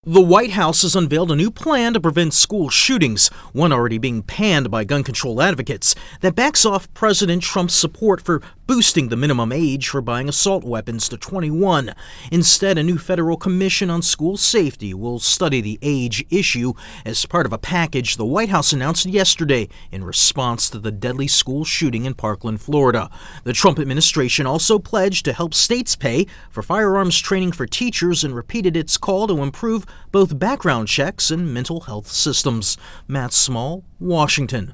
The White House has unveiled a new plan to prevent school shootings, one already being panned by gun control advocates, that backs off President Trump's support for boosting the minimum age for buying assault weapons to 21. Instead, a new federal commission on school safety will study the age issue as part of a package the White House announced yesterday in response to the deadly school shooting in Parkland, Florida. The Trump administration also pledged to help states pay for firearms training for teachers and repeated its call to improve both background checks and mental health systems. Matt Small, Washington.